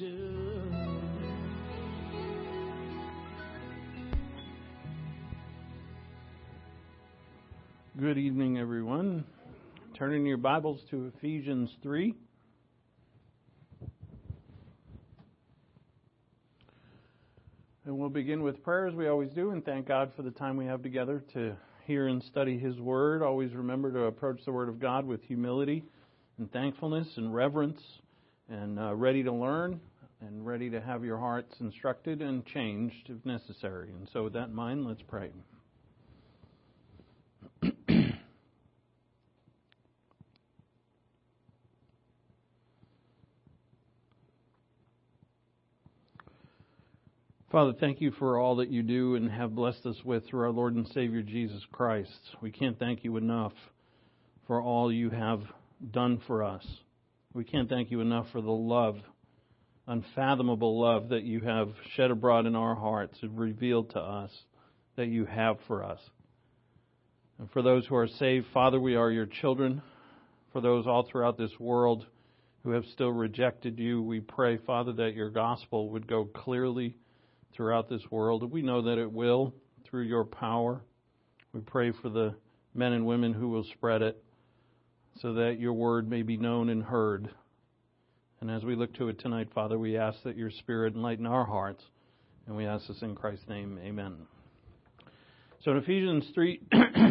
do. Good evening, everyone. Turning your Bibles to Ephesians 3. And we'll begin with prayer as we always do and thank God for the time we have together to hear and study His Word. Always remember to approach the Word of God with humility and thankfulness and reverence and ready to learn and ready to have your hearts instructed and changed if necessary. And so with that in mind, let's pray. Father, thank you for all that you do and have blessed us with through our Lord and Savior Jesus Christ. We can't thank you enough for all you have done for us. We can't thank you enough for the love, unfathomable love that you have shed abroad in our hearts and revealed to us that you have for us. And for those who are saved, Father, we are your children. For those all throughout this world who have still rejected you, we pray, Father, that your gospel would go clearly throughout this world. We know that it will through your power. We pray for the men and women who will spread it so that your word may be known and heard. And as we look to it tonight, Father, we ask that your Spirit enlighten our hearts. And we ask this in Christ's name. Amen. So in Ephesians 3,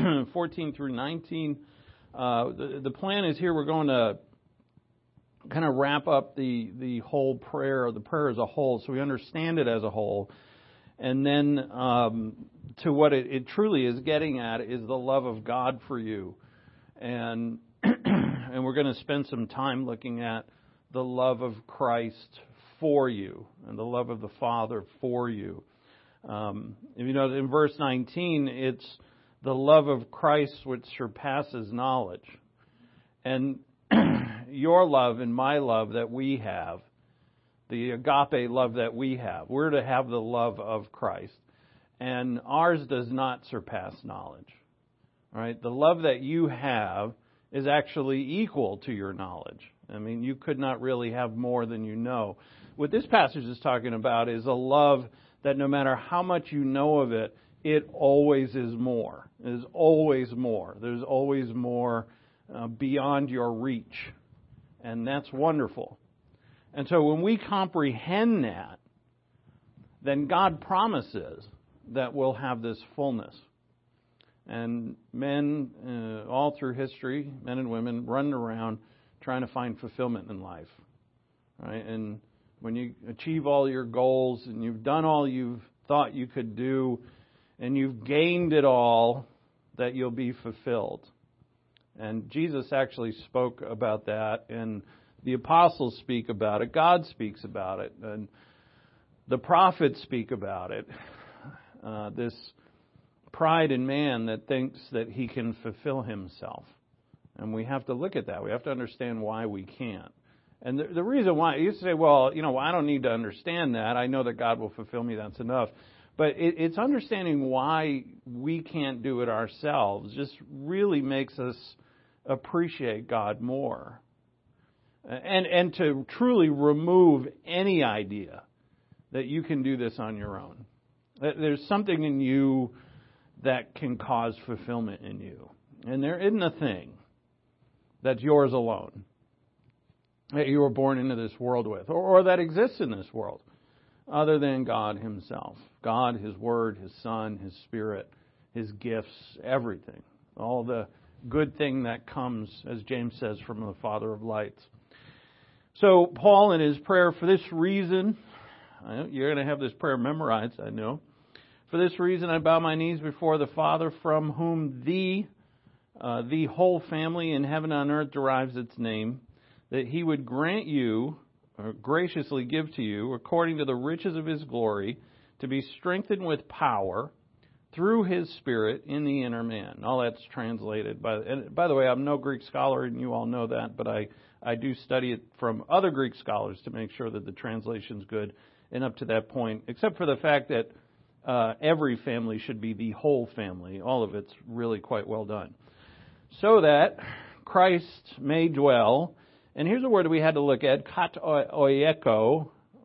14 through 19, the plan is here we're going to kind of wrap up the whole prayer, or the prayer as a whole, so we understand it as a whole. And then to what it truly is getting at is the love of God for you. And and we're going to spend some time looking at the love of Christ for you and the love of the Father for you. If you know, in verse 19, it's the love of Christ which surpasses knowledge. And your love and my love that we have, the agape love that we have, we're to have the love of Christ. And ours does not surpass knowledge. All right? The love that you have is actually equal to your knowledge. I mean, you could not really have more than you know. What this passage is talking about is a love that no matter how much you know of it, it always is more. It is always more. There's always more beyond your reach. And that's wonderful. And so when we comprehend that, then God promises that we'll have this fullness. And men, all through history, men and women, run around trying to find fulfillment in life. Right? And when you achieve all your goals and you've done all you've thought you could do and you've gained it all, that you'll be fulfilled. And Jesus actually spoke about that, and the apostles speak about it. God speaks about it, and the prophets speak about it. This pride in man that thinks that he can fulfill himself. And we have to look at that. We have to understand why we can't. And the reason why, you say, well, I don't need to understand that. I know that God will fulfill me. That's enough. But it's understanding why we can't do it ourselves just really makes us appreciate God more. And to truly remove any idea that you can do this on your own. There's something in you that can cause fulfillment in you. And there isn't a thing that's yours alone that you were born into this world with, or that exists in this world, other than God Himself. God, His Word, His Son, His Spirit, His gifts, everything. All the good thing that comes, as James says, from the Father of lights. So Paul, in his prayer, for this reason, you're going to have this prayer memorized, I know. For this reason I bow my knees before the Father, from whom the whole family in heaven and on earth derives its name, that He would grant you, or graciously give to you, according to the riches of His glory, to be strengthened with power through His Spirit in the inner man. All that's translated. By the way, I'm no Greek scholar, and you all know that, but I do study it from other Greek scholars to make sure that the translation's good. And up to that point, except for the fact that every family should be the whole family. All of it's really quite well done. So that Christ may dwell, and here's a word we had to look at, katoeko,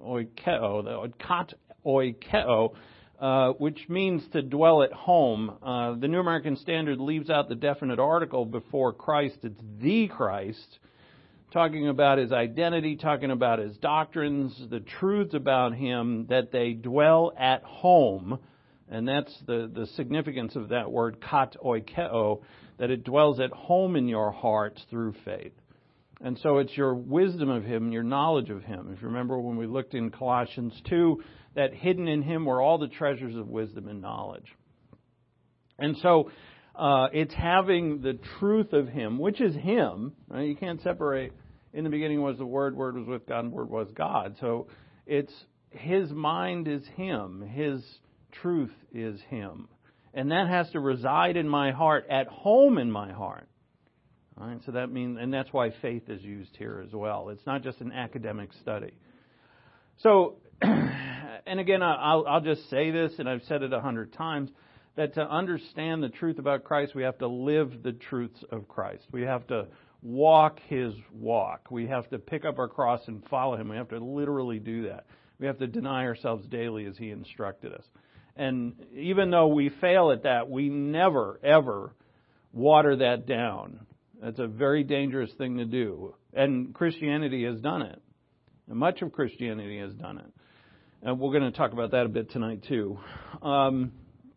oikeo, kat oikeo, which means to dwell at home. The New American Standard leaves out the definite article before Christ. It's the Christ, talking about his identity, talking about his doctrines, the truths about him, that they dwell at home. And that's the significance of that word, kat oikeo, that it dwells at home in your hearts through faith. And so it's your wisdom of him, your knowledge of him. If you remember when we looked in Colossians 2, that hidden in him were all the treasures of wisdom and knowledge. And so it's having the truth of him, which is him. Right? You can't separate. In the beginning was the Word was with God, and the Word was God. So it's his mind is him. His truth is him. And that has to reside in my heart, at home in my heart. All right, so that means, and that's why faith is used here as well. It's not just an academic study. So, and again, I'll just say this, and I've said it 100 times, that to understand the truth about Christ, we have to live the truths of Christ. We have to walk his walk. We have to pick up our cross and follow him. We have to literally do that. We have to deny ourselves daily as he instructed us. And even though we fail at that, we never, ever water that down. That's a very dangerous thing to do. And Christianity has done it. And much of Christianity has done it. And we're going to talk about that a bit tonight too. And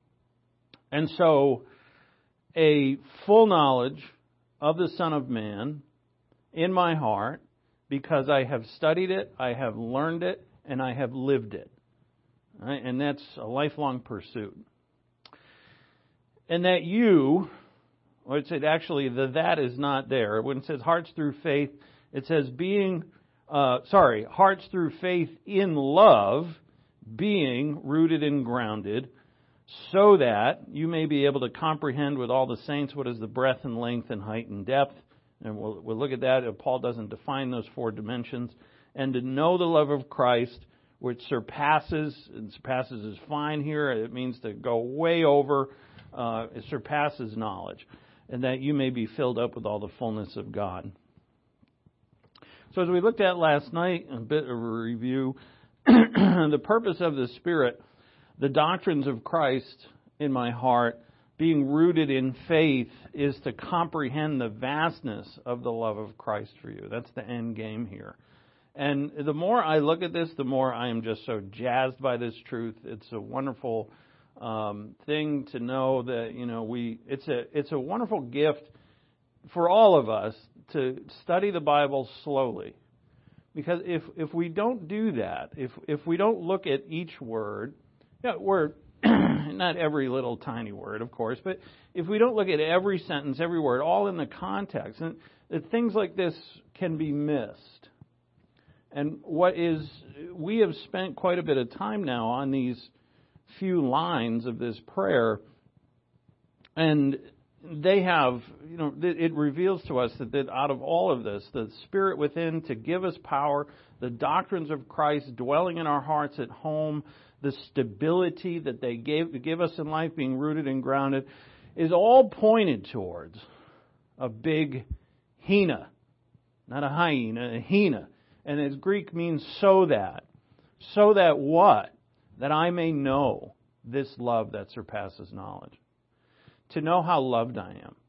so a full knowledge of the Son of Man in my heart, because I have studied it, I have learned it, and I have lived it. Right? And that's a lifelong pursuit. And that you, or it said actually that is not there. When it says hearts through faith, it says hearts through faith in love, being rooted and grounded, so that you may be able to comprehend with all the saints what is the breadth and length and height and depth. And we'll look at that. Paul doesn't define those 4 dimensions. And to know the love of Christ, which surpasses is fine here. It means to go way over. It surpasses knowledge. And that you may be filled up with all the fullness of God. So as we looked at last night, a bit of a review, the purpose of the Spirit, the doctrines of Christ in my heart, being rooted in faith, is to comprehend the vastness of the love of Christ for you. That's the end game here. And the more I look at this, the more I am just so jazzed by this truth. It's a wonderful thing to know that, it's a wonderful gift for all of us to study the Bible slowly. Because if we don't do that, if we don't look at each word, not every little tiny word, of course, but if we don't look at every sentence, every word, all in the context, and things like this can be missed. And we have spent quite a bit of time now on these few lines of this prayer, and they have, it reveals to us that out of all of this, the Spirit within to give us power, the doctrines of Christ dwelling in our hearts at home, the stability that they give us in life, being rooted and grounded, is all pointed towards a big hina, not a hyena, a hina. And its Greek means so that. So that what? That I may know this love that surpasses knowledge. To know how loved I am.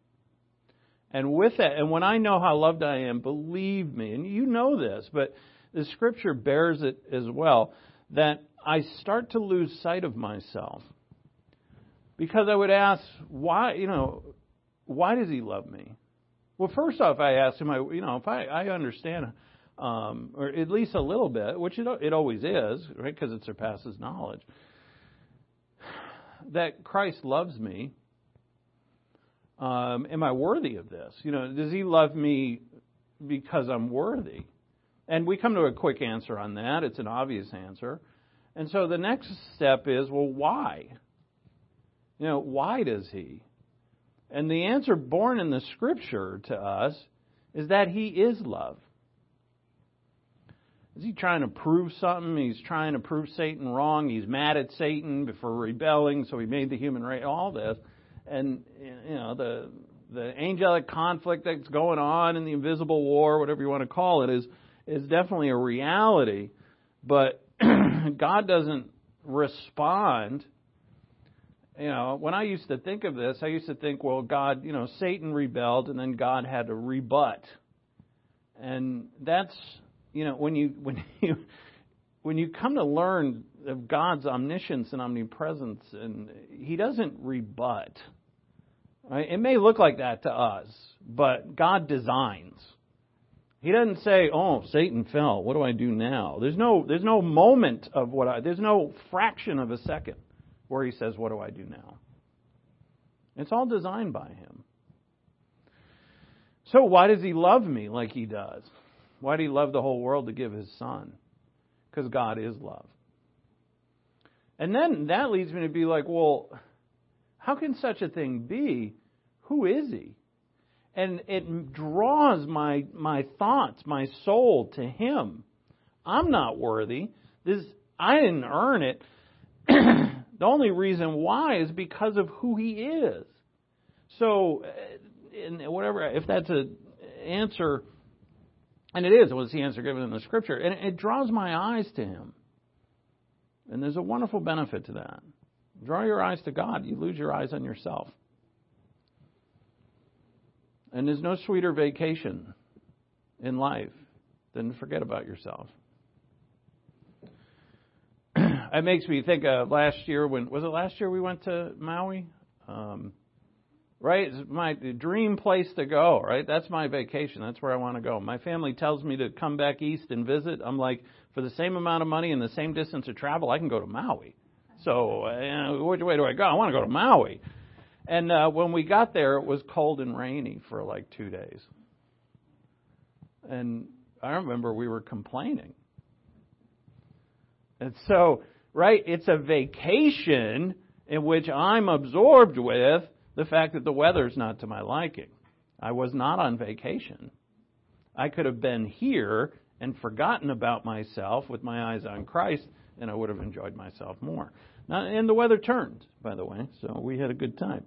And with that, and when I know how loved I am, believe me, and you know this, but the Scripture bears it as well, that I start to lose sight of myself. Because I would ask, why does he love me? Well, first off, I asked him, if I understand, or at least a little bit, which it always is, right? Because it surpasses knowledge, that Christ loves me. Am I worthy of this? Does he love me because I'm worthy? And we come to a quick answer on that. It's an obvious answer. And so the next step is, well, why? Why does he? And the answer born in the Scripture to us is that he is love. Is he trying to prove something? He's trying to prove Satan wrong. He's mad at Satan for rebelling, so he made the human race, all this. And, the angelic conflict that's going on in the invisible war, whatever you want to call it, is definitely a reality. But God doesn't respond. When I used to think of this, I used to think, well, God, Satan rebelled and then God had to rebut. And that's, when you come to learn of God's omniscience and omnipresence, and He doesn't rebut. Right? It may look like that to us, but God designs. He doesn't say, "Oh, Satan fell. What do I do now?" There's no moment of there's no fraction of a second where He says, "What do I do now?" It's all designed by Him. So why does He love me like He does? Why did He love the whole world to give His Son? Because God is love. And then that leads me to be like, well, how can such a thing be? Who is He? And it draws my thoughts, my soul to Him. I'm not worthy. I didn't earn it. The only reason why is because of who He is. So, if that's an answer, and it is, was the answer given in the Scripture, and it draws my eyes to Him. And there's a wonderful benefit to that. Draw your eyes to God, you lose your eyes on yourself. And there's no sweeter vacation in life than to forget about yourself. It makes me think of last year was it last year we went to Maui? Right? It's my dream place to go, right? That's my vacation. That's where I want to go. My family tells me to come back east and visit. I'm like, for the same amount of money and the same distance of travel, I can go to Maui. So, which way do I go? I want to go to Maui. And when we got there, it was cold and rainy for like 2 days. And I remember we were complaining. And so, right, it's a vacation in which I'm absorbed with the fact that the weather's not to my liking. I was not on vacation. I could have been here and forgotten about myself with my eyes on Christ, and I would have enjoyed myself more. Now, and the weather turned, by the way, so we had a good time.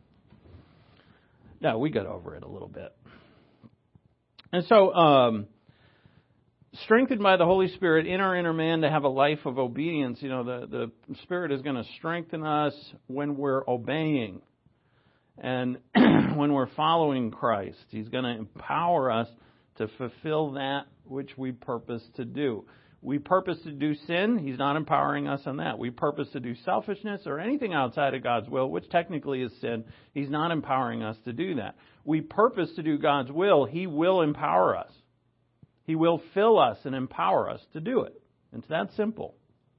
No, we got over it a little bit. And so, strengthened by the Holy Spirit in our inner man to have a life of obedience, the Spirit is going to strengthen us when we're obeying and when we're following Christ. He's going to empower us to fulfill that which we purpose to do. We purpose to do sin, He's not empowering us on that. We purpose to do selfishness or anything outside of God's will, which technically is sin. He's not empowering us to do that. We purpose to do God's will, He will empower us. He will fill us and empower us to do it. It's that simple.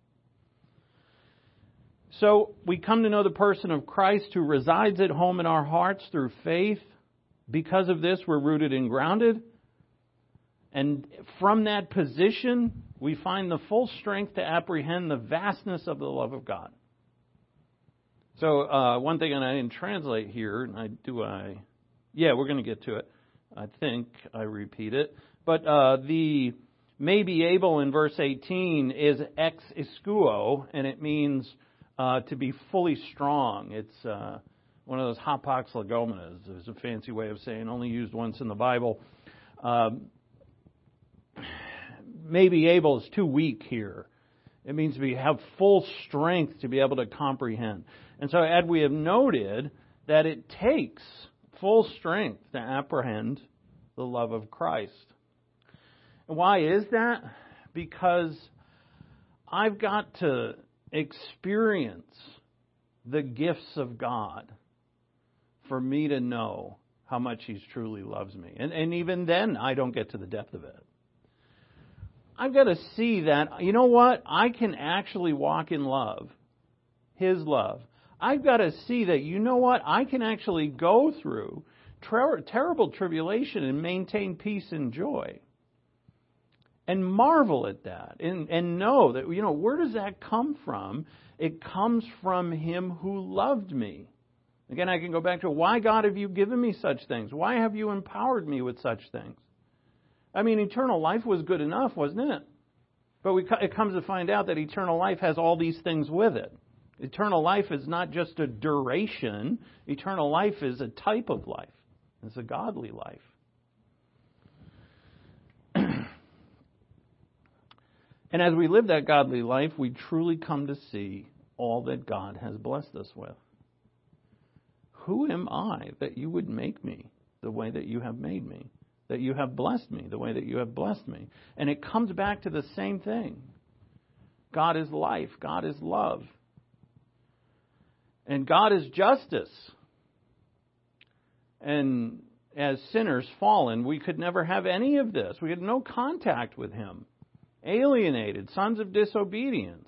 So we come to know the person of Christ who resides at home in our hearts through faith. Because of this, we're rooted and grounded. And from that position, we find the full strength to apprehend the vastness of the love of God. So one thing, and I didn't translate here, yeah, we're going to get to it. I think I repeat it. But the may be able in verse 18 is ex iskuo, and it means to be fully strong. It's one of those hapax legomenas. There's a fancy way of saying only used once in the Bible. May be able is too weak here. It means to have full strength to be able to comprehend. And so, as we have noted, that it takes full strength to apprehend the love of Christ. And why is that? Because I've got to experience the gifts of God for me to know how much He truly loves me. And even then, I don't get to the depth of it. I've got to see that, you know what? I can actually walk in love, His love. I've got to see that, you know what? I can actually go through terrible tribulation and maintain peace and joy. And marvel at that. And know that, where does that come from? It comes from Him who loved me. Again, I can go back to, why, God, have you given me such things? Why have you empowered me with such things? I mean, eternal life was good enough, wasn't it? But it comes to find out that eternal life has all these things with it. Eternal life is not just a duration. Eternal life is a type of life. It's a godly life. And as we live that godly life, we truly come to see all that God has blessed us with. Who am I that you would make me the way that you have made me? That you have blessed me the way that you have blessed me? And it comes back to the same thing. God is life. God is love. And God is justice. And as sinners fallen, we could never have any of this. We had no contact with Him. Alienated, sons of disobedience.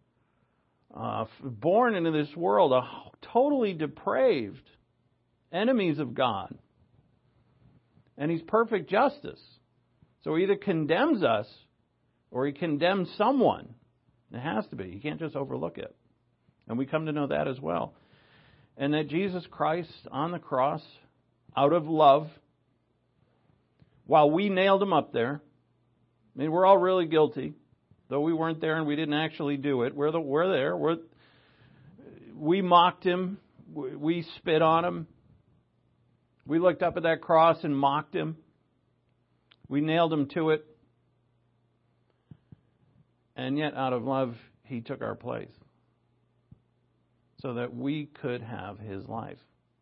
Born into this world, totally depraved, enemies of God. And He's perfect justice. So He either condemns us or He condemns someone. It has to be. You can't just overlook it. And we come to know that as well. And that Jesus Christ on the cross, out of love, while we nailed Him up there, I mean, we're all really guilty, though we weren't there and we didn't actually do it. We're there. We mocked Him. We spit on Him. We looked up at that cross and mocked Him. We nailed Him to it. And yet, out of love, He took our place so that we could have His life.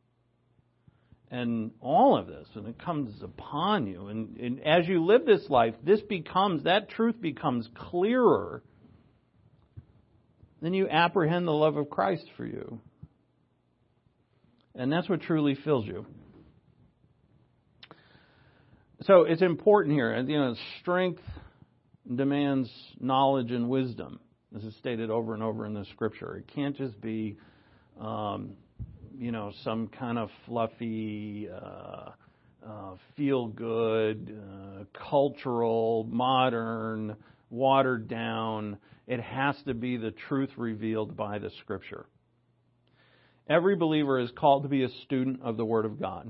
And all of this, and it comes upon you. And as you live this life, that truth becomes clearer. Then you apprehend the love of Christ for you. And that's what truly fills you. So it's important here. Strength demands knowledge and wisdom. This is stated over and over in the Scripture. It can't just be some kind of fluffy, feel-good, cultural, modern, watered down. It has to be the truth revealed by the Scripture. Every believer is called to be a student of the Word of God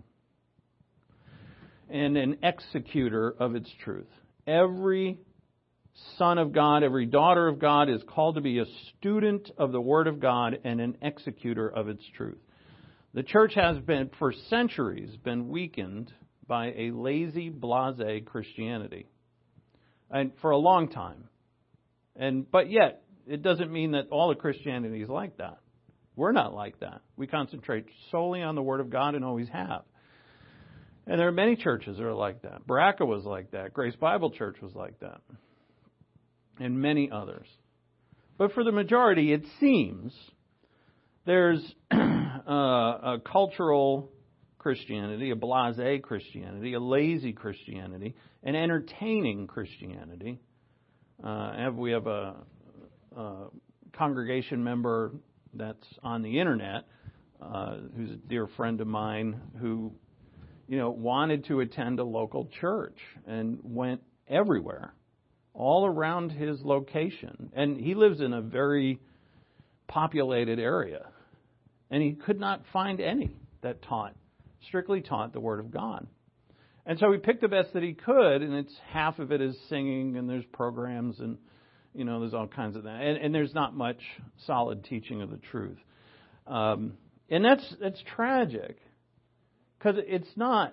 and an executor of its truth. Every son of God, every daughter of God is called to be a student of the Word of God and an executor of its truth. The church has been, for centuries, been weakened by a lazy, blasé Christianity. And for a long time. But yet, it doesn't mean that all of Christianity is like that. We're not like that. We concentrate solely on the Word of God and always have. And there are many churches that are like that. Baraka was like that. Grace Bible Church was like that. And many others. But for the majority, it seems there's a cultural Christianity, a blasé Christianity, a lazy Christianity, an entertaining Christianity. We have a congregation member that's on the internet who's a dear friend of mine who, wanted to attend a local church and went everywhere, all around his location. And he lives in a very populated area. And he could not find any that strictly taught the Word of God. And so he picked the best that he could, and half of it is singing, and there's programs, and there's all kinds of that. And there's not much solid teaching of the truth. And that's tragic, because it's not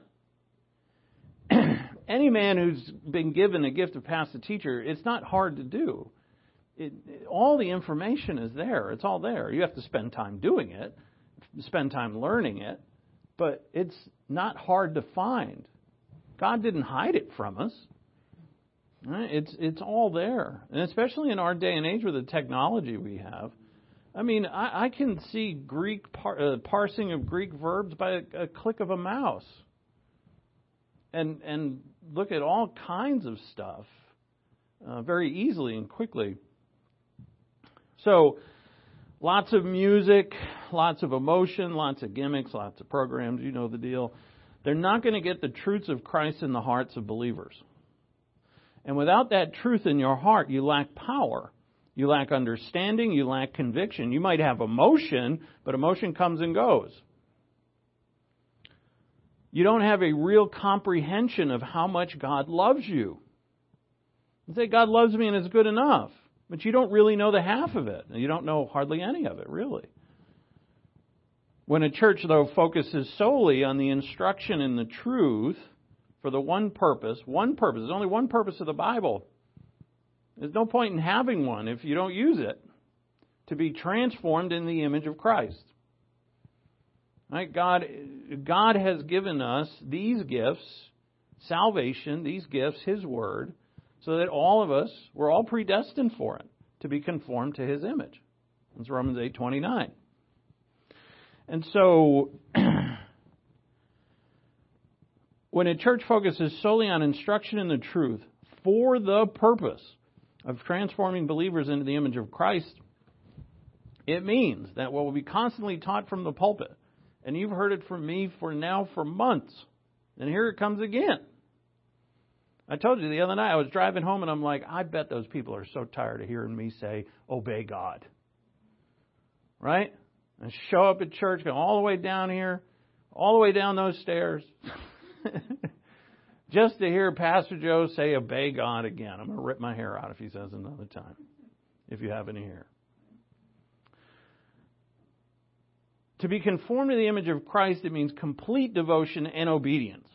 any man who's been given the gift of pastor teacher. It's not hard to do. All the information is there. It's all there. You have to spend time doing it, spend time learning it, but it's not hard to find. God didn't hide it from us. Right? It's all there, and especially in our day and age with the technology we have. I mean, I can see Greek parsing of Greek verbs by a click of a mouse, and look at all kinds of stuff very easily and quickly. So, lots of music, lots of emotion, lots of gimmicks, lots of programs, you know the deal. They're not going to get the truths of Christ in the hearts of believers. And without that truth in your heart, you lack power. You lack understanding, you lack conviction. You might have emotion, but emotion comes and goes. You don't have a real comprehension of how much God loves you. You say, God loves me and it's good enough. But you don't really know the half of it. You don't know hardly any of it, really. When a church, though, focuses solely on the instruction in the truth for the one purpose, there's only one purpose of the Bible. There's no point in having one if you don't use it to be transformed in the image of Christ. Right? God has given us these gifts, salvation, these gifts, His Word, so that all of us, we're all predestined for it, to be conformed to His image. That's Romans 8:29. And so, when a church focuses solely on instruction in the truth for the purpose of transforming believers into the image of Christ, it means that what will be constantly taught from the pulpit, and you've heard it from me for months, and here it comes again. I told you the other night, I was driving home and I'm like, I bet those people are so tired of hearing me say, obey God. Right? And show up at church, go all the way down here, all the way down those stairs, just to hear Pastor Joe say, obey God again. I'm going to rip my hair out if he says it another time, if you have any hair. To be conformed to the image of Christ, it means complete devotion and obedience.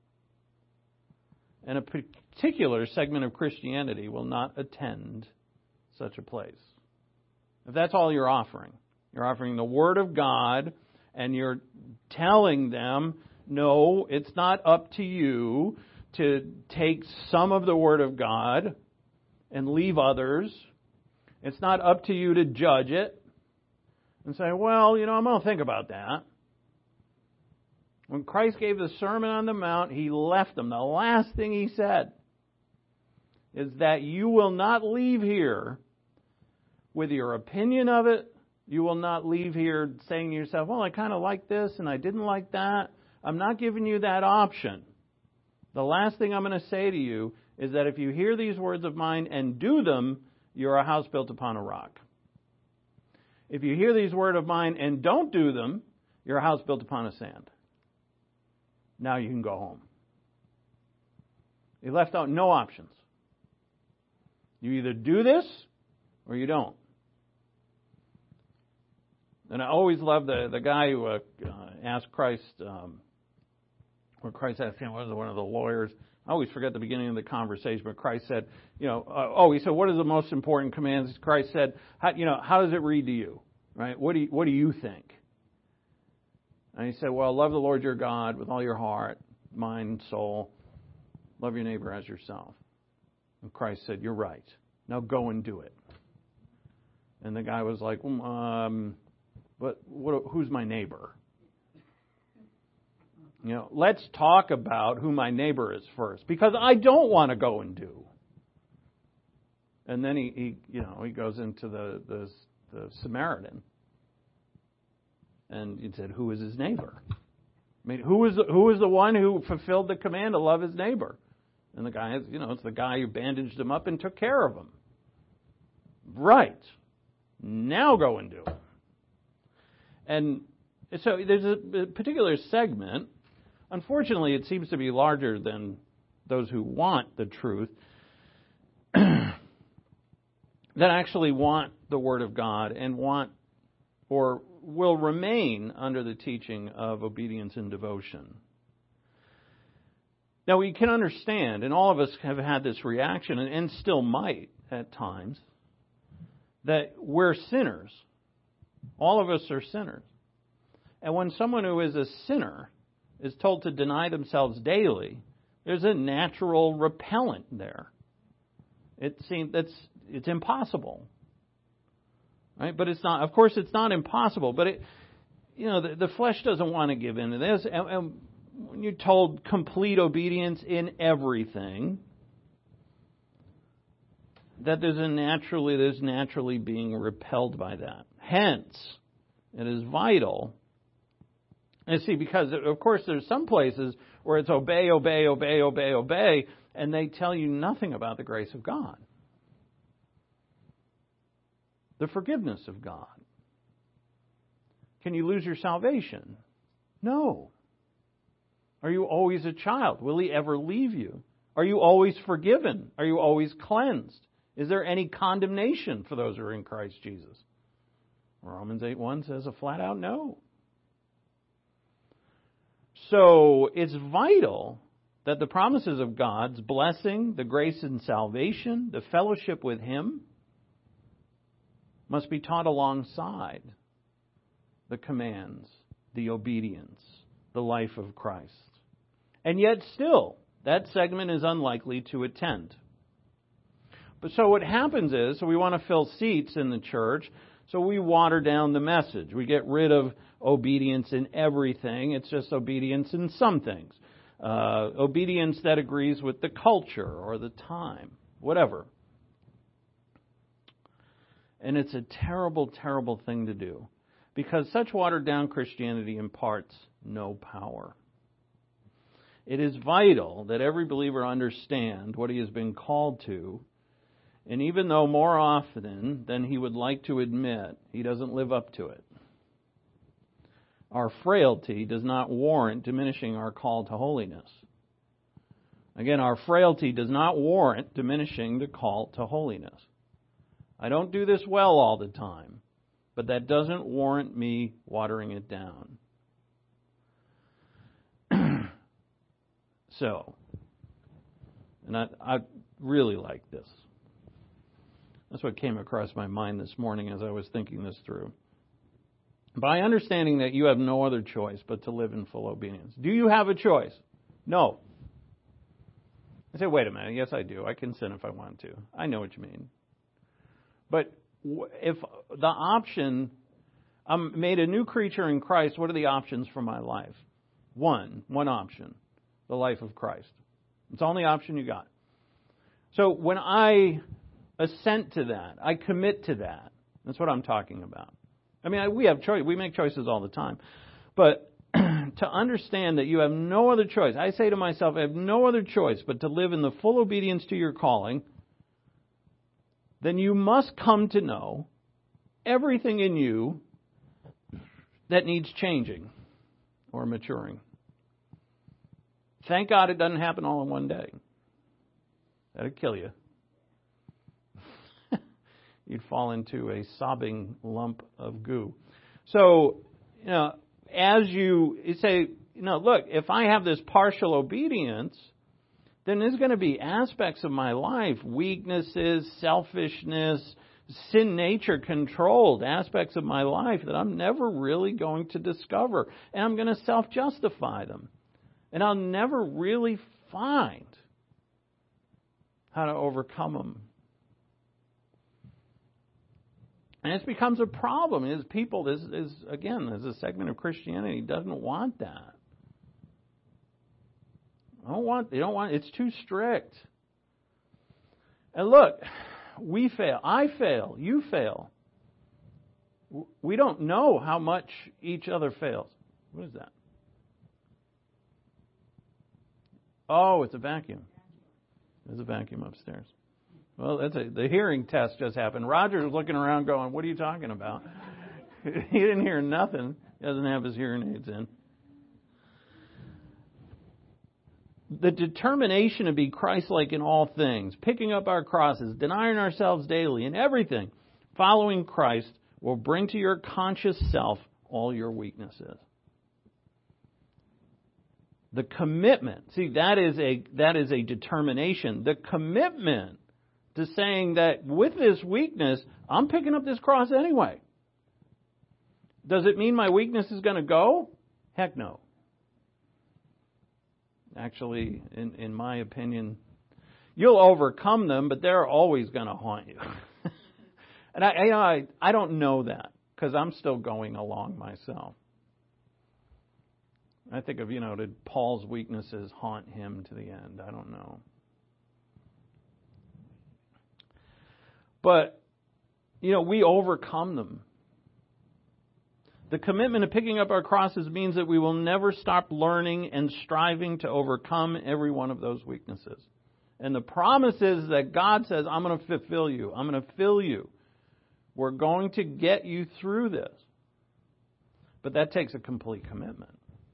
And a particular segment of Christianity will not attend such a place. If that's all you're offering the Word of God, and you're telling them, no, it's not up to you to take some of the Word of God and leave others. It's not up to you to judge it and say, well, I'm going to think about that. When Christ gave the Sermon on the Mount, He left them. The last thing He said is that you will not leave here with your opinion of it. You will not leave here saying to yourself, well, I kind of like this and I didn't like that. I'm not giving you that option. The last thing I'm going to say to you is that if you hear these words of mine and do them, you're a house built upon a rock. If you hear these words of mine and don't do them, you're a house built upon a sand. Now you can go home. He left out no options. You either do this or you don't. And I always love the guy who asked Christ, or Christ asked him, was one of the lawyers. I always forget the beginning of the conversation, but Christ said, he said, what is the most important commands? Christ said, how does it read to you? Right? What do you think? And he said, well, love the Lord your God with all your heart, mind, soul. Love your neighbor as yourself. And Christ said, you're right. Now go and do it. And the guy was like, but who's my neighbor? Let's talk about who my neighbor is first, because I don't want to go and do. And then he goes into the Samaritan, and he said, who is his neighbor? I mean, who is the one who fulfilled the command to love his neighbor? And the guy is, it's the guy who bandaged him up and took care of him. Right. Now go and do it. And so there's a particular segment. Unfortunately, it seems to be larger than those who want the truth, that actually want the Word of God and want or will remain under the teaching of obedience and devotion. Now, we can understand, and all of us have had this reaction, and still might at times, that we're sinners. All of us are sinners. And when someone who is a sinner is told to deny themselves daily, there's a natural repellent there. It seems it's impossible. Right? But it's not, of course it's not impossible, but the flesh doesn't want to give in to this. And when you're told complete obedience in everything, that there's naturally being repelled by that. Hence, it is vital. And see, because of course there's some places where it's obey, obey, obey, obey, obey, and they tell you nothing about the grace of God. The forgiveness of God. Can you lose your salvation? No. Are you always a child? Will He ever leave you? Are you always forgiven? Are you always cleansed? Is there any condemnation for those who are in Christ Jesus? Romans 8:1 says a flat out no. So it's vital that the promises of God's blessing, the grace and salvation, the fellowship with Him, must be taught alongside the commands, the obedience, the life of Christ. And yet still, that segment is unlikely to attend. But so what happens is, so we want to fill seats in the church, so we water down the message. We get rid of obedience in everything. It's just obedience in some things. Obedience that agrees with the culture or the time, whatever. And it's a terrible, terrible thing to do, because such watered down Christianity imparts no power. It is vital that every believer understand what he has been called to, and even though more often than he would like to admit, he doesn't live up to it. Our frailty does not warrant diminishing our call to holiness. Again, our frailty does not warrant diminishing the call to holiness. I don't do this well all the time, but that doesn't warrant me watering it down. So, and I really like this. That's what came across my mind this morning as I was thinking this through. By understanding that you have no other choice but to live in full obedience. Do you have a choice? No. I say, wait a minute, yes I do. I can sin if I want to. I know what you mean. But if the option, I'm made a new creature in Christ, what are the options for my life? One option, the life of Christ. It's the only option you got. So when I assent to that, I commit to that. That's what I'm talking about. I mean, we have choice. We make choices all the time. But to understand that you have no other choice, I say to myself, I have no other choice but to live in the full obedience to your calling, then you must come to know everything in you that needs changing or maturing. Thank God it doesn't happen all in one day. That'd kill you. You'd fall into a sobbing lump of goo. So, as you say, look, if I have this partial obedience, then there's going to be aspects of my life, weaknesses, selfishness, sin nature controlled aspects of my life that I'm never really going to discover. And I'm going to self-justify them. And I'll never really find how to overcome them. And it becomes a problem. Is people, there's a segment of Christianity doesn't want that. They don't want, it's too strict. And look, we fail. I fail. You fail. We don't know how much each other fails. What is that? Oh, it's a vacuum. There's a vacuum upstairs. Well, the hearing test just happened. Roger was looking around going, what are you talking about? He didn't hear nothing. He doesn't have his hearing aids in. The determination to be Christ-like in all things, picking up our crosses, denying ourselves daily in everything, following Christ will bring to your conscious self all your weaknesses. The commitment, see, that is a determination. The commitment to saying that with this weakness, I'm picking up this cross anyway. Does it mean my weakness is going to go? Heck no. Actually, in my opinion, you'll overcome them, but they're always going to haunt you. And I don't know that because I'm still going along myself. I think of, did Paul's weaknesses haunt him to the end? I don't know. But, we overcome them. The commitment to picking up our crosses means that we will never stop learning and striving to overcome every one of those weaknesses. And the promise is that God says, I'm going to fulfill you. I'm going to fill you. We're going to get you through this. But that takes a complete commitment.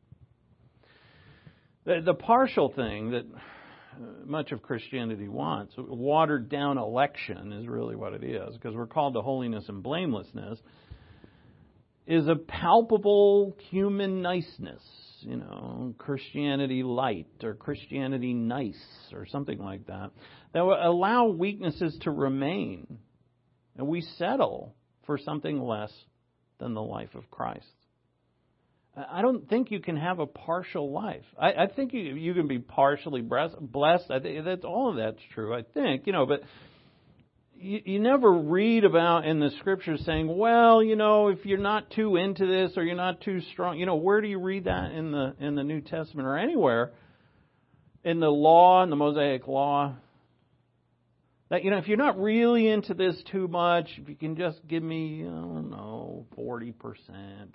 The partial thing that much of Christianity wants, watered down election is really what it is, because we're called to holiness and blamelessness, is a palpable human niceness. Christianity light or Christianity nice or something like that, that will allow weaknesses to remain. And we settle for something less than the life of Christ. I don't think you can have a partial life. I think you can be partially blessed. I think that's all of that's true. I think, but you never read about in the Scriptures saying, well, if you're not too into this or you're not too strong. Where do you read that in the New Testament or anywhere in the law, in the Mosaic Law? That, if you're not really into this too much, if you can just give me, 40%, 50%.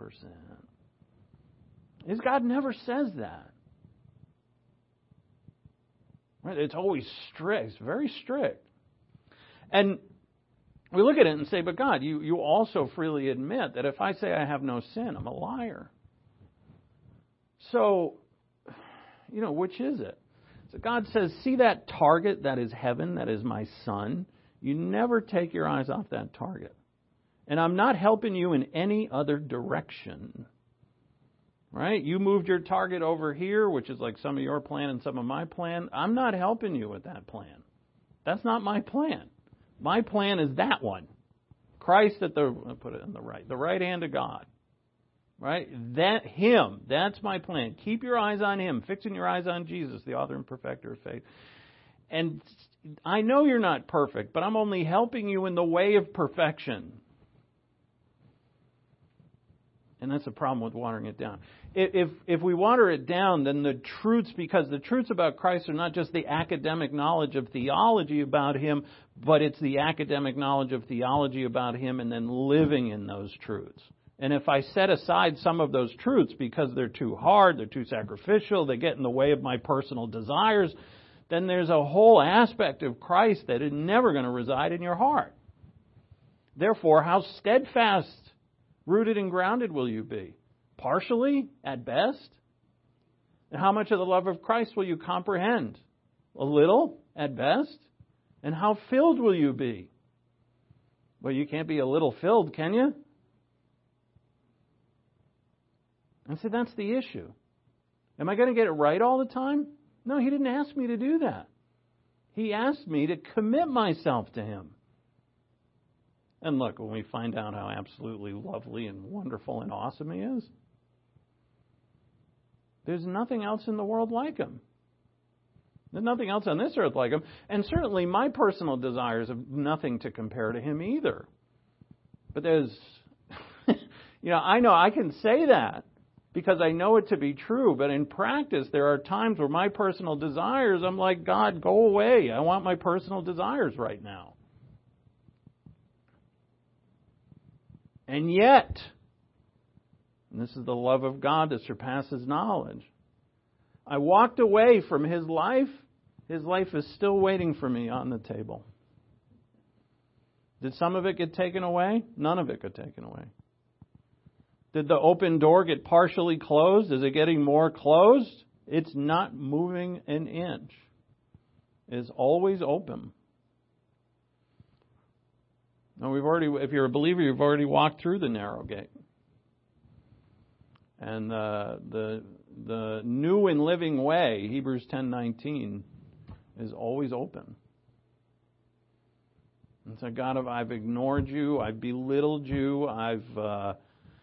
God never says that. Right? It's always strict. It's very strict. And we look at it and say, but God, you also freely admit that if I say I have no sin, I'm a liar. So, which is it? So God says, see that target that is heaven, that is my Son. You never take your eyes off that target. And I'm not helping you in any other direction. Right? You moved your target over here, which is like some of your plan and some of my plan. I'm not helping you with that plan. That's not my plan. My plan is that one. Christ I'll put it on the right hand of God. Right? That's my plan. Keep your eyes on Him, fixing your eyes on Jesus, the author and perfecter of faith. And I know you're not perfect, but I'm only helping you in the way of perfection. And that's the problem with watering it down. If we water it down, then because the truths about Christ are not just the academic knowledge of theology about Him, but it's the academic knowledge of theology about Him and then living in those truths. And if I set aside some of those truths because they're too hard, they're too sacrificial, they get in the way of my personal desires, then there's a whole aspect of Christ that is never going to reside in your heart. Therefore, how steadfast, rooted and grounded will you be? Partially, at best? And how much of the love of Christ will you comprehend? A little, at best? And how filled will you be? Well, you can't be a little filled, can you? I said, that's the issue. Am I going to get it right all the time? No, He didn't ask me to do that. He asked me to commit myself to Him. And look, when we find out how absolutely lovely and wonderful and awesome He is, there's nothing else in the world like Him. There's nothing else on this earth like Him. And certainly my personal desires have nothing to compare to Him either. But there's, I know I can say that because I know it to be true. But in practice, there are times where my personal desires, I'm like, God, go away. I want my personal desires right now. And yet, and this is the love of God that surpasses knowledge, I walked away from His life. His life is still waiting for me on the table. Did some of it get taken away? None of it got taken away. Did the open door get partially closed? Is it getting more closed? It's not moving an inch. It's always open. Now if you're a believer, you've already walked through the narrow gate. And the new and living way, Hebrews 10:19, is always open. And so, God, I've ignored you, I've belittled you, I've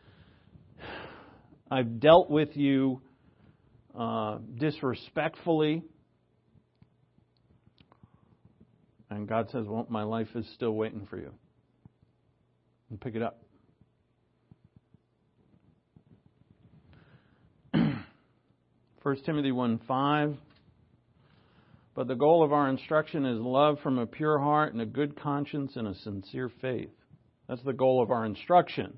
dealt with you disrespectfully. And God says, well, my life is still waiting for you. And pick it up. 1 Timothy 1:5. But the goal of our instruction is love from a pure heart and a good conscience and a sincere faith. That's the goal of our instruction.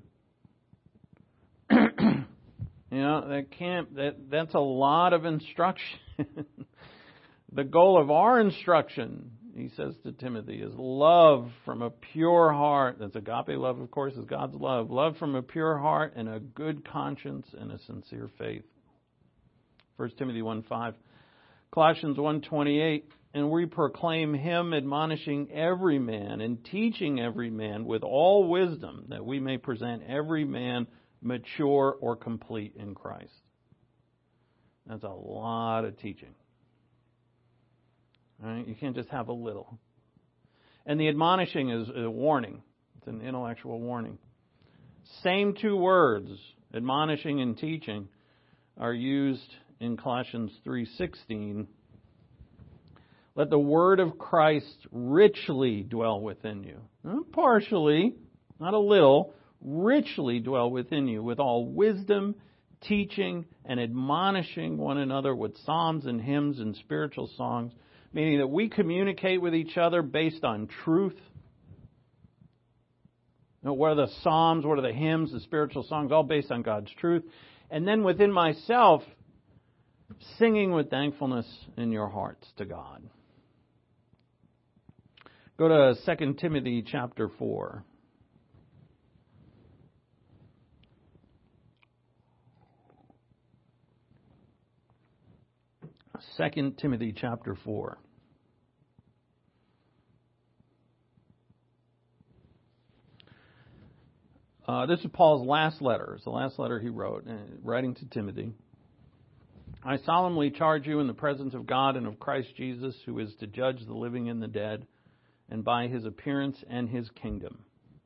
That's a lot of instruction. The goal of our instruction, he says to Timothy, is love from a pure heart. That's agape love, of course, is God's love. Love from a pure heart and a good conscience and a sincere faith. 1 Timothy 1:5. Colossians 1:28. And we proclaim Him, admonishing every man and teaching every man with all wisdom, that we may present every man mature or complete in Christ. That's a lot of teaching. All right? You can't just have a little. And the admonishing is a warning. It's an intellectual warning. Same two words, admonishing and teaching, are used in Colossians 3:16. Let the word of Christ richly dwell within you. Not partially, not a little, richly dwell within you with all wisdom, teaching, and admonishing one another with psalms and hymns and spiritual songs, meaning that we communicate with each other based on truth. What are the psalms, what are the hymns, the spiritual songs, all based on God's truth. And then within myself, singing with thankfulness in your hearts to God. Go to 2 Timothy chapter 4. 2 Timothy chapter 4. This is Paul's last letter. It's the last letter he wrote, writing to Timothy. I solemnly charge you in the presence of God and of Christ Jesus, who is to judge the living and the dead, and by his appearance and his kingdom.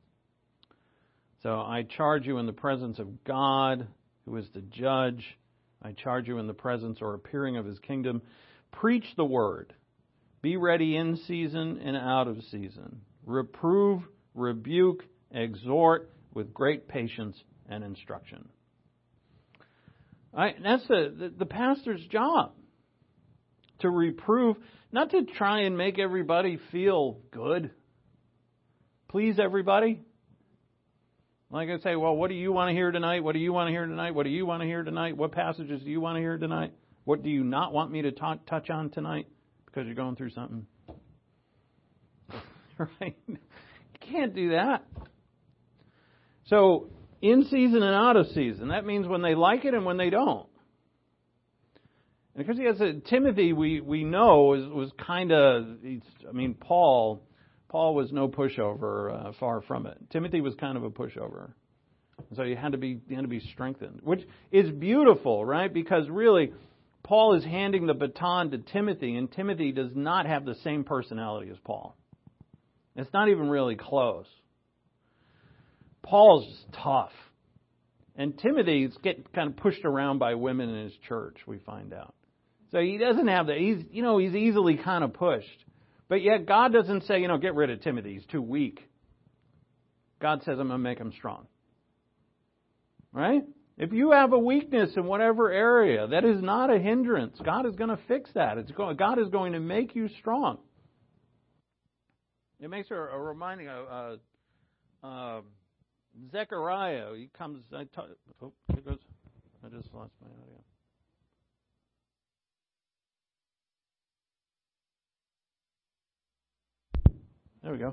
So I charge you in the presence of God, who is to judge. I charge you in the presence or appearing of his kingdom. Preach the word. Be ready in season and out of season. Reprove, rebuke, exhort with great patience and instruction. That's the pastor's job. To reprove, not to try and make everybody feel good. Please everybody. Like I say, well, what do you want to hear tonight? What do you want to hear tonight? What do you want to hear tonight? What passages do you want to hear tonight? What do you not want me to touch on tonight? Because you're going through something. Right? You can't do that. So, in season and out of season. That means when they like it and when they don't. And because he has Timothy, we know was kind of, Paul was no pushover, far from it. Timothy was kind of a pushover. So he had to be strengthened, which is beautiful, right? Because really, Paul is handing the baton to Timothy, and Timothy does not have the same personality as Paul. It's not even really close. Paul's just tough. And Timothy's getting kind of pushed around by women in his church, we find out. So he doesn't have he's easily kind of pushed. But yet God doesn't say, get rid of Timothy, he's too weak. God says, I'm going to make him strong. Right? If you have a weakness in whatever area, that is not a hindrance. God is going to fix that. God is going to make you strong. It makes her a reminding of Zechariah. He comes. Here goes. I just lost my audio. There we go.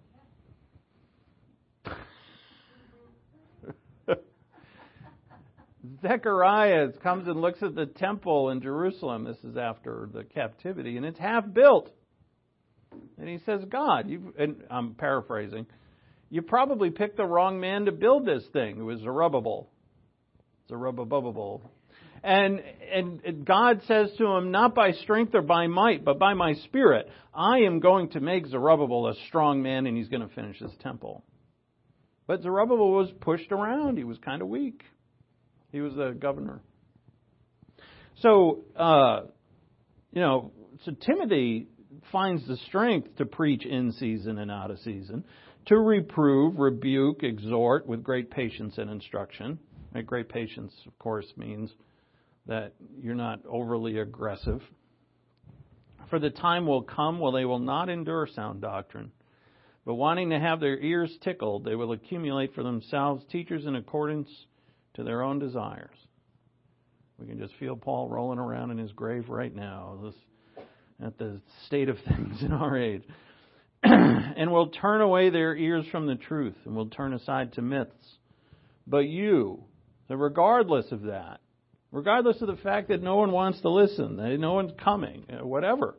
Zechariah comes and looks at the temple in Jerusalem. This is after the captivity, and it's half built. And he says, God, and I'm paraphrasing, you probably picked the wrong man to build this thing. It was Zerubbabel. And God says to him, not by strength or by might, but by my Spirit, I am going to make Zerubbabel a strong man, and he's going to finish his temple. But Zerubbabel was pushed around. He was kind of weak. He was the governor. So, so Timothy finds the strength to preach in season and out of season, to reprove, rebuke, exhort with great patience and instruction. And great patience, of course, means that you're not overly aggressive. For the time will come when they will not endure sound doctrine, but wanting to have their ears tickled, they will accumulate for themselves teachers in accordance to their own desires. We can just feel Paul rolling around in his grave right now, at the state of things in our age. And will turn away their ears from the truth, and will turn aside to myths. But you, so regardless of that, regardless of the fact that no one wants to listen, that no one's coming, whatever,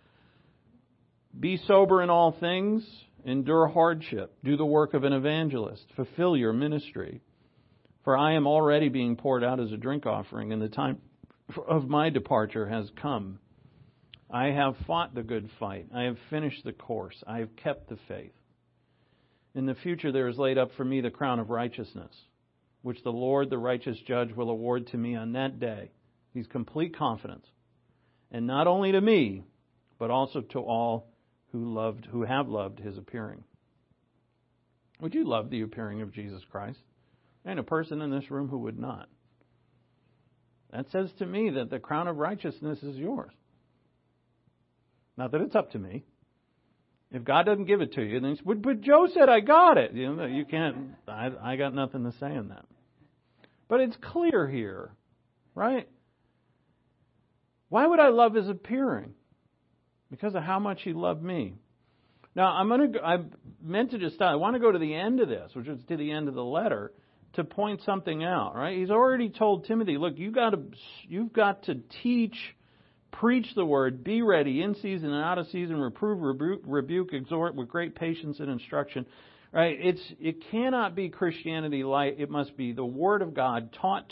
be sober in all things, endure hardship, do the work of an evangelist, fulfill your ministry. For I am already being poured out as a drink offering, and the time of my departure has come. I have fought the good fight. I have finished the course. I have kept the faith. In the future there is laid up for me the crown of righteousness, which the Lord, the righteous judge, will award to me on that day. He's complete confidence. And not only to me, but also to all who have loved his appearing. Would you love the appearing of Jesus Christ? And a person in this room who would not. That says to me that the crown of righteousness is yours. Not that it's up to me. If God doesn't give it to you, then you say, but Joe said I got it. You can't. I got nothing to say in that. But it's clear here, right? Why would I love his appearing? Because of how much he loved me. Now I meant to just stop. I want to go to the end of this, which is to the end of the letter, to point something out. Right? He's already told Timothy, look, you've got to teach. Preach the word, be ready, in season and out of season, reprove, rebuke, exhort with great patience and instruction. Right? It cannot be Christianity light. It must be the Word of God taught.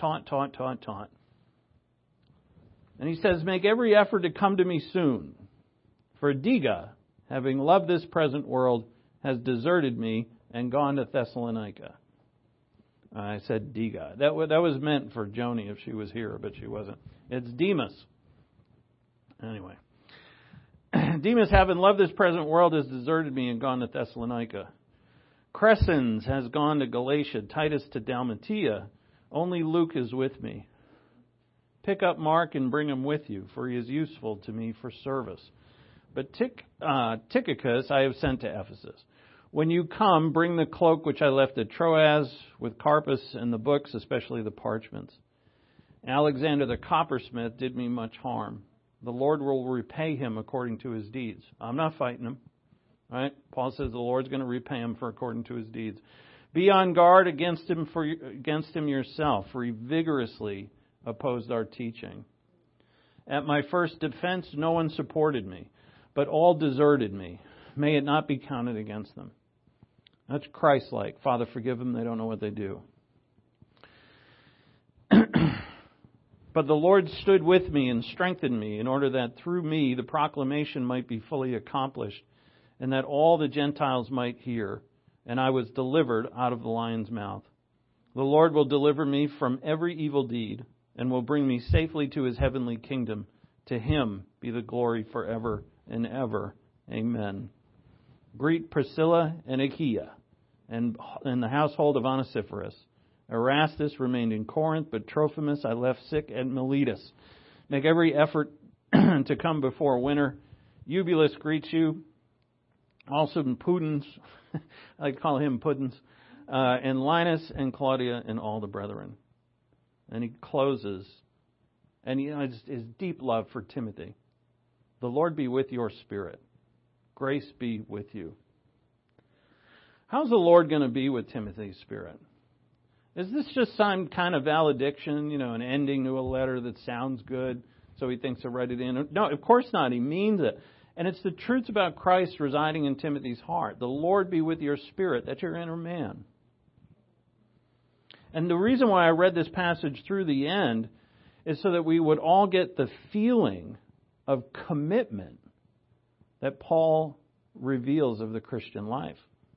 And he says, make every effort to come to me soon. For Diga, having loved this present world, has deserted me and gone to Thessalonica. I said Diga. That was meant for Joni if she was here, but she wasn't. It's Demas. Anyway, Demas, having loved this present world, has deserted me and gone to Thessalonica. Crescens has gone to Galatia, Titus to Dalmatia. Only Luke is with me. Pick up Mark and bring him with you, for he is useful to me for service. But Tychicus I have sent to Ephesus. When you come, bring the cloak which I left at Troas with Carpus and the books, especially the parchments. Alexander the coppersmith did me much harm. The Lord will repay him according to his deeds. I'm not fighting him. Right? Paul says the Lord's going to repay him for according to his deeds. Be on guard against him yourself, for he vigorously opposed our teaching. At my first defense, no one supported me, but all deserted me. May it not be counted against them. That's Christ-like. Father, forgive them. They don't know what they do. But the Lord stood with me and strengthened me in order that through me the proclamation might be fully accomplished and that all the Gentiles might hear. And I was delivered out of the lion's mouth. The Lord will deliver me from every evil deed and will bring me safely to his heavenly kingdom. To him be the glory forever and ever. Amen. Greet Priscilla and Aquila and the household of Onesiphorus. Erastus remained in Corinth, but Trophimus I left sick at Miletus. Make every effort to come before winter. Eubulus greets you. Also Pudens, I call him Pudens, and Linus and Claudia and all the brethren. And he closes, and his deep love for Timothy. The Lord be with your spirit. Grace be with you. How's the Lord going to be with Timothy's spirit? Is this just some kind of valediction, an ending to a letter that sounds good, so he thinks to write it in? No, of course not. He means it. And it's the truths about Christ residing in Timothy's heart. The Lord be with your spirit. That's your inner man. And the reason why I read this passage through the end is so that we would all get the feeling of commitment that Paul reveals of the Christian life.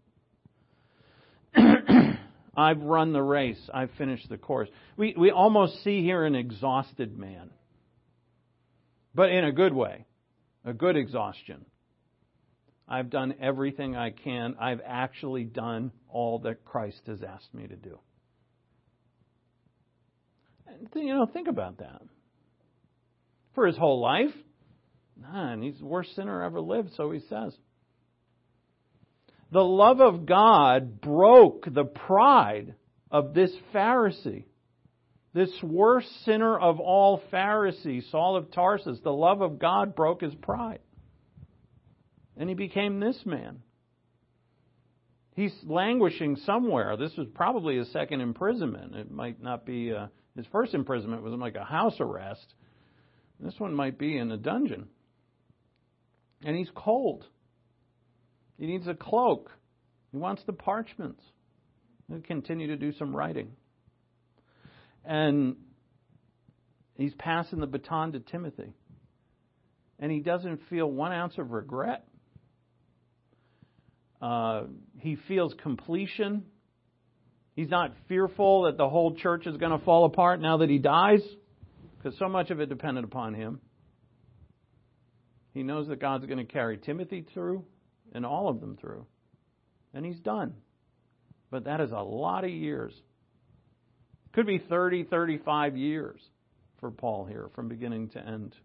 I've run the race. I've finished the course. We almost see here an exhausted man. But in a good way. A good exhaustion. I've done everything I can. I've actually done all that Christ has asked me to do. And, think about that. For his whole life, and he's the worst sinner ever lived, so he says. The love of God broke the pride of this Pharisee. This worst sinner of all Pharisees, Saul of Tarsus. The love of God broke his pride. And he became this man. He's languishing somewhere. This was probably his second imprisonment. It might not be... his first imprisonment was like a house arrest. This one might be in a dungeon. And he's cold. He needs a cloak. He wants the parchments. He'll continue to do some writing. And He's passing the baton to Timothy. And he doesn't feel 1 ounce of regret. He feels completion. He's not fearful that the whole church is going to fall apart now that he dies, because so much of it depended upon him. He knows that God's going to carry Timothy through and all of them through. And he's done. But that is a lot of years. Could be 30, 35 years for Paul here from beginning to end.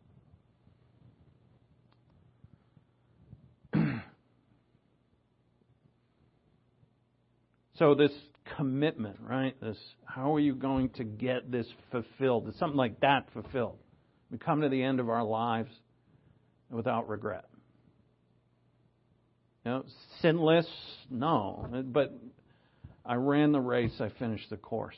So this commitment, right? This, how are you going to get this fulfilled? It's something like that fulfilled. We come to the end of our lives without regret. You know, sinless? No. But I ran the race, I finished the course.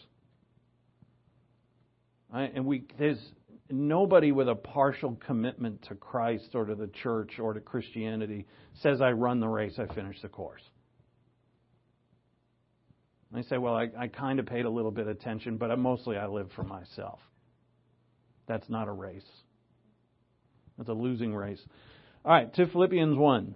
There's nobody with a partial commitment to Christ or to the church or to Christianity says, I run the race, I finished the course. And I say, well, I kind of paid a little bit of attention, but mostly I live for myself. That's not a race. That's a losing race. All right, to Philippians 1.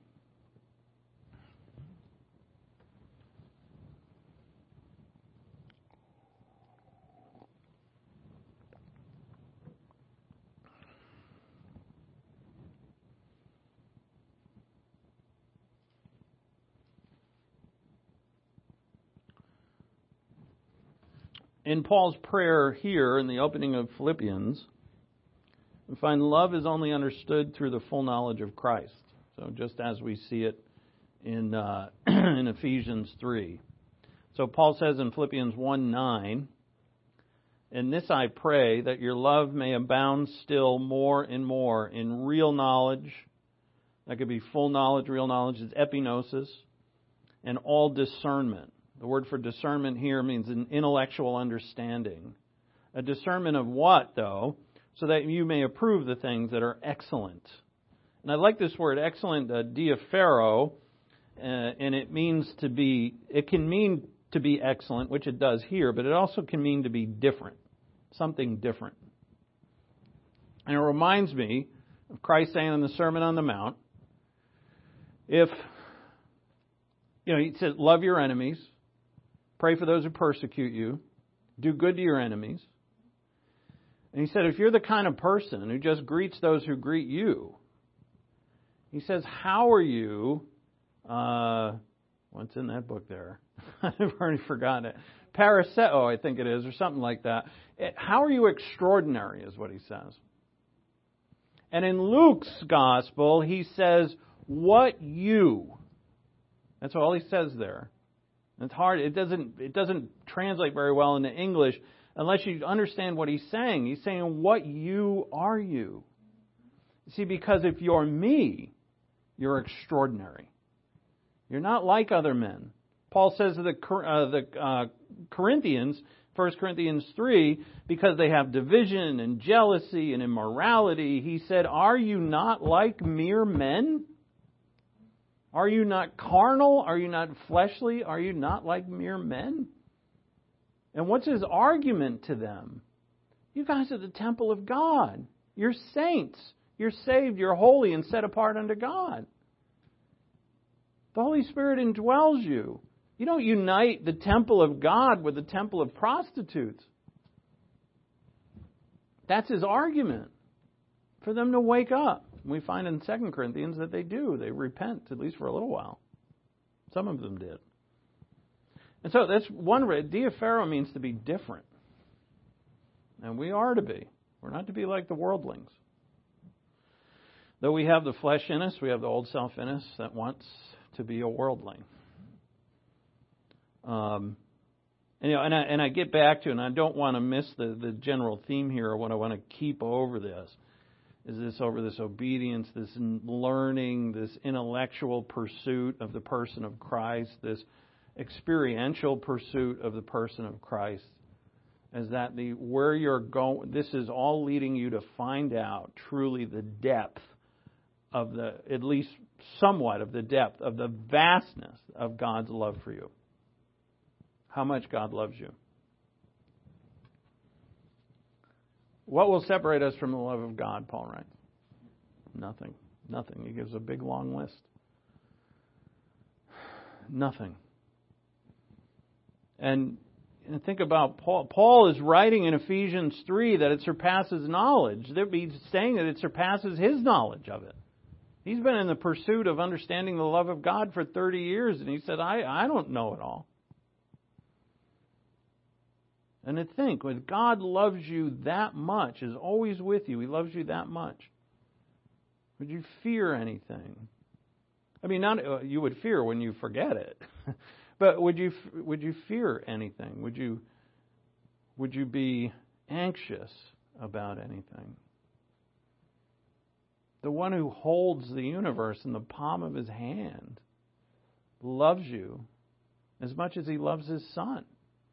In Paul's prayer here in the opening of Philippians, we find love is only understood through the full knowledge of Christ. So just as we see it in in Ephesians 3. So Paul says in Philippians 1:9, "In this I pray, that your love may abound still more and more in real knowledge." That could be full knowledge, real knowledge. It's epignosis. And all discernment. The word for discernment here means an intellectual understanding. A discernment of what, though? So that you may approve the things that are excellent. And I like this word, excellent, diaphero, and it can mean to be excellent, which it does here, but it also can mean to be different, something different. And it reminds me of Christ saying in the Sermon on the Mount, he said, love your enemies, pray for those who persecute you, do good to your enemies. And he said, if you're the kind of person who just greets those who greet you, he says, how are you, what's in that book there? I've already forgotten it. Paraseo, I think it is, or something like that. How are you extraordinary, is what he says. And in Luke's gospel, he says, what you. That's all he says there. It's hard. It doesn't translate very well into English unless you understand what he's saying. He's saying, what you are you? See, because if you're me, you're extraordinary. You're not like other men. Paul says to the Corinthians, 1 Corinthians 3, because they have division and jealousy and immorality, he said, are you not like mere men? Are you not carnal? Are you not fleshly? Are you not like mere men? And what's his argument to them? You guys are the temple of God. You're saints. You're saved. You're holy and set apart unto God. The Holy Spirit indwells you. You don't unite the temple of God with the temple of prostitutes. That's his argument. For them to wake up. We find in 2 Corinthians that they do. They repent, at least for a little while. Some of them did. And so that's one way. Diaphero means to be different. And we are to be. We're not to be like the worldlings. Though we have the flesh in us, we have the old self in us that wants to be a worldling. And I get back to, and I don't want to miss the general theme here, or what I want to keep over this. Is this over this obedience, this learning, this intellectual pursuit of the person of Christ, this experiential pursuit of the person of Christ, is that where you're going, this is all leading you to find out truly the depth of at least somewhat of the depth of the vastness of God's love for you. How much God loves you. What will separate us from the love of God, Paul writes? Nothing. Nothing. He gives a big, long list. Nothing. And think about Paul. Paul is writing in Ephesians 3 that it surpasses knowledge. They'd be saying that it surpasses his knowledge of it. He's been in the pursuit of understanding the love of God for 30 years, and he said, I don't know it all. And to think, when God loves you that much, is always with you, He loves you that much, would you fear anything? I mean, not you would fear when you forget it, but would you fear anything? Would you be anxious about anything? The one who holds the universe in the palm of His hand loves you as much as He loves His Son.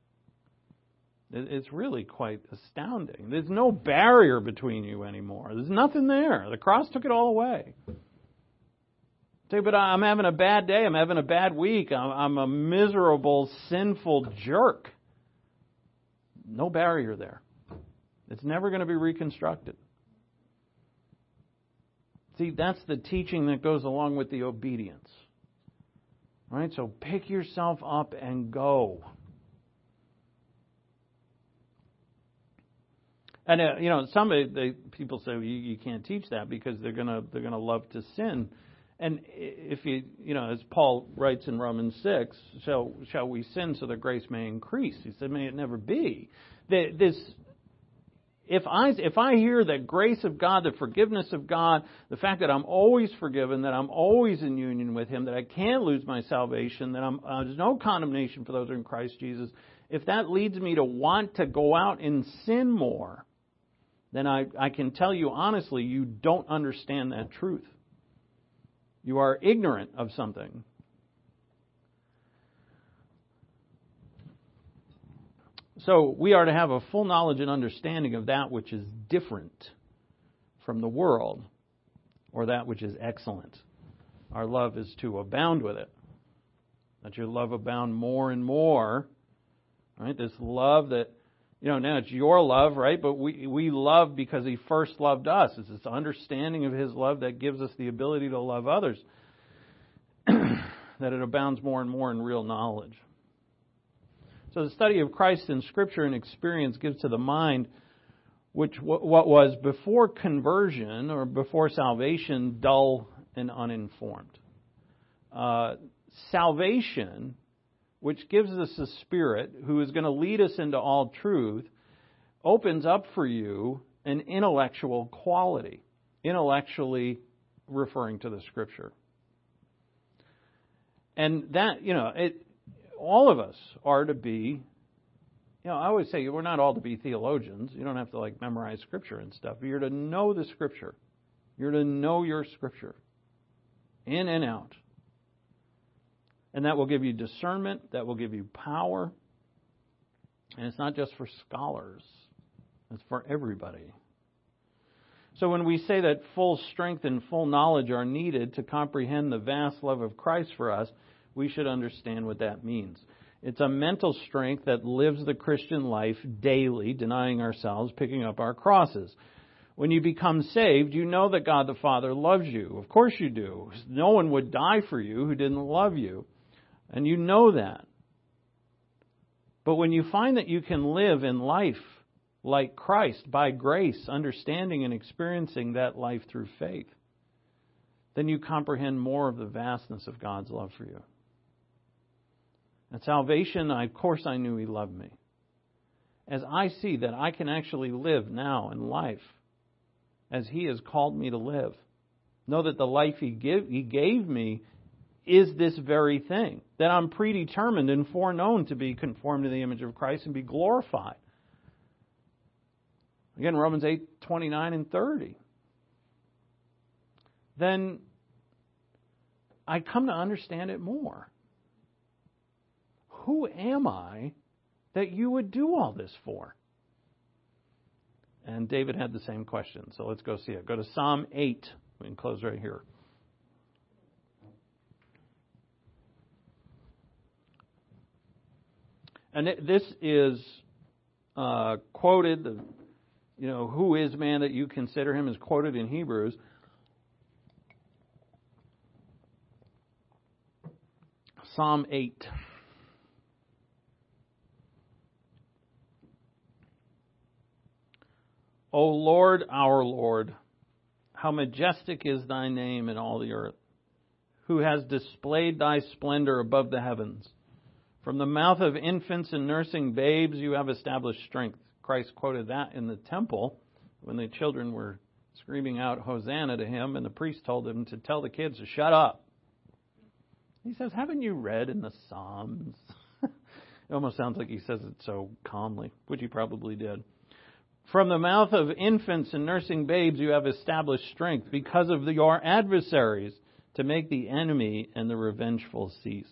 It's really quite astounding. There's no barrier between you anymore. There's nothing there. The cross took it all away. Say, but I'm having a bad day. I'm having a bad week. I'm a miserable, sinful jerk. No barrier there. It's never going to be reconstructed. See, that's the teaching that goes along with the obedience. Right? So pick yourself up and go. And some people say you can't teach that because they're gonna love to sin. And if as Paul writes in Romans 6, shall we sin so that grace may increase? He said, may it never be. If I hear the grace of God, the forgiveness of God, the fact that I'm always forgiven, that I'm always in union with Him, that I can't lose my salvation, that there's no condemnation for those who are in Christ Jesus, if that leads me to want to go out and sin more, then I can tell you honestly, you don't understand that truth. You are ignorant of something. So we are to have a full knowledge and understanding of that which is different from the world, or that which is excellent. Our love is to abound with it. Let your love abound more and more. Right? This love that, now it's your love, right? But we love because He first loved us. It's this understanding of His love that gives us the ability to love others. That it abounds more and more in real knowledge. So the study of Christ in Scripture and experience gives to the mind what was before conversion or before salvation dull and uninformed. Salvation, which gives us a Spirit who is going to lead us into all truth, opens up for you an intellectual quality, intellectually referring to the Scripture. And that, all of us are to be, I always say we're not all to be theologians. You don't have to memorize Scripture and stuff. You're to know the Scripture. You're to know your Scripture in and out. And that will give you discernment. That will give you power. And it's not just for scholars. It's for everybody. So when we say that full strength and full knowledge are needed to comprehend the vast love of Christ for us, we should understand what that means. It's a mental strength that lives the Christian life daily, denying ourselves, picking up our crosses. When you become saved, you know that God the Father loves you. Of course you do. No one would die for you who didn't love you. And you know that. But when you find that you can live in life like Christ, by grace, understanding and experiencing that life through faith, then you comprehend more of the vastness of God's love for you. At salvation, of course I knew He loved me. As I see that I can actually live now in life as He has called me to live, know that the life He gave me is this very thing, that I'm predetermined and foreknown to be conformed to the image of Christ and be glorified. Again, Romans 8:29 and 30. Then I come to understand it more. Who am I that you would do all this for? And David had the same question, so let's go see it. Go to Psalm 8. We can close right here. And this is quoted, who is man that you consider him is quoted in Hebrews. Psalm 8. O Lord, our Lord, how majestic is thy name in all the earth, who has displayed thy splendor above the heavens. From the mouth of infants and nursing babes you have established strength. Christ quoted that in the temple when the children were screaming out Hosanna to him, and the priest told him to tell the kids to shut up. He says, haven't you read in the Psalms? It almost sounds like he says it so calmly, which he probably did. From the mouth of infants and nursing babes you have established strength because of your adversaries, to make the enemy and the revengeful cease.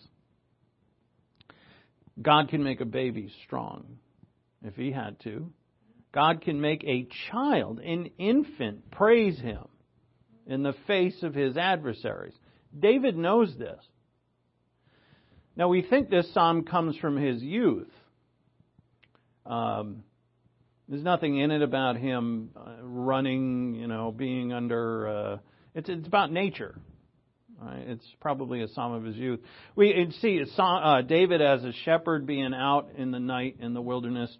God can make a baby strong if he had to. God can make a child, an infant, praise him in the face of his adversaries. David knows this. Now we think this psalm comes from his youth. There's nothing in it about him running, being under... It's about nature. It's probably a psalm of his youth. We see David as a shepherd being out in the night in the wilderness.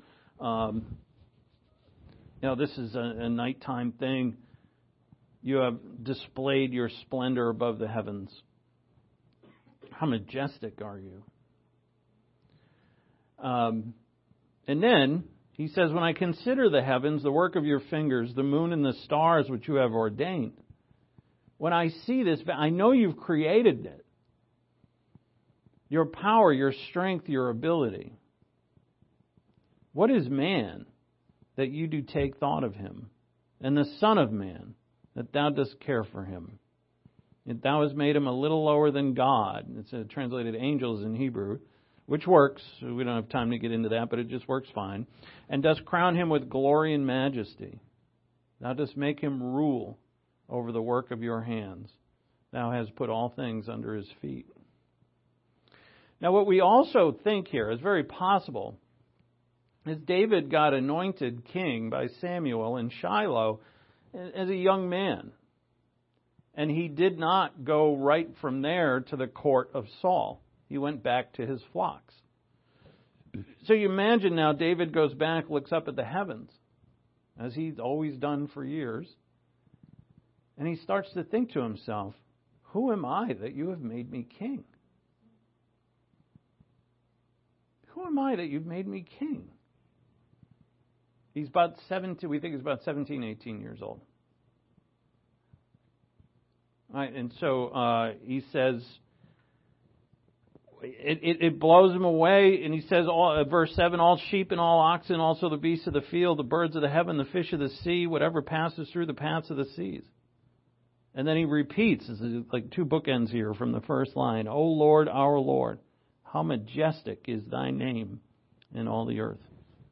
This is a nighttime thing. You have displayed your splendor above the heavens. How majestic are you? And then he says, when I consider the heavens, the work of your fingers, the moon and the stars which you have ordained. When I see this, I know you've created it. Your power, your strength, your ability. What is man that you do take thought of him? And the Son of Man that thou dost care for him? Yet thou hast made him a little lower than God. It's translated angels in Hebrew, which works. We don't have time to get into that, but it just works fine. And dost crown him with glory and majesty. Thou dost make him rule over the work of your hands. Thou hast put all things under his feet. Now what we also think here is very possible is David got anointed king by Samuel in Shiloh as a young man. And he did not go right from there to the court of Saul. He went back to his flocks. So you imagine now David goes back, looks up at the heavens, as he's always done for years. And he starts to think to himself, who am I that you have made me king? Who am I that you've made me king? He's about 17, we think he's about 17, 18 years old. Right, and so he says, it blows him away, and he says, verse 7, all sheep and all oxen, also the beasts of the field, the birds of the heaven, the fish of the sea, whatever passes through the paths of the seas. And then he repeats, this is like two bookends here from the first line, O Lord, our Lord, how majestic is thy name in all the earth.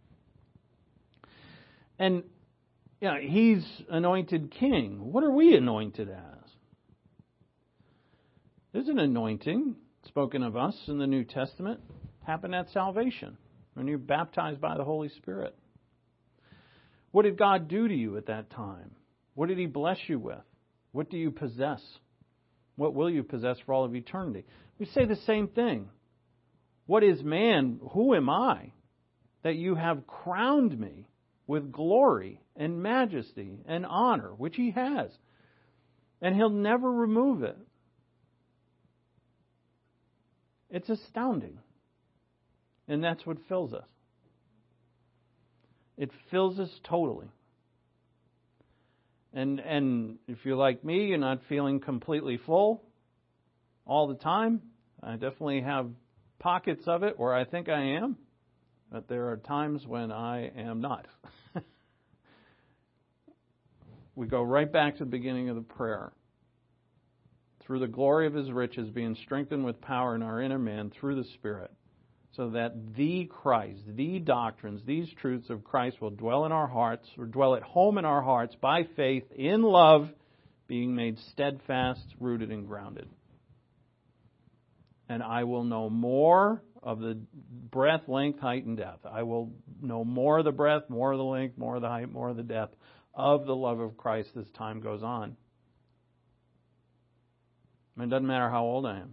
And he's anointed king. What are we anointed as? There's an anointing spoken of us in the New Testament, happened at salvation, when you're baptized by the Holy Spirit. What did God do to you at that time? What did he bless you with? What do you possess? What will you possess for all of eternity? We say the same thing. What is man? Who am I that you have crowned me with glory and majesty and honor, which he has, and he'll never remove it? It's astounding. And that's what fills us. It fills us totally. And if you're like me, you're not feeling completely full all the time. I definitely have pockets of it where I think I am, but there are times when I am not. We go right back to the beginning of the prayer. Through the glory of his riches, being strengthened with power in our inner man through the Spirit, so that the Christ, the doctrines, these truths of Christ will dwell in our hearts, or dwell at home in our hearts by faith, in love, being made steadfast, rooted, and grounded. And I will know more of the breadth, length, height, and depth. I will know more of the breadth, more of the length, more of the height, more of the depth of the love of Christ as time goes on. I mean, it doesn't matter how old I am.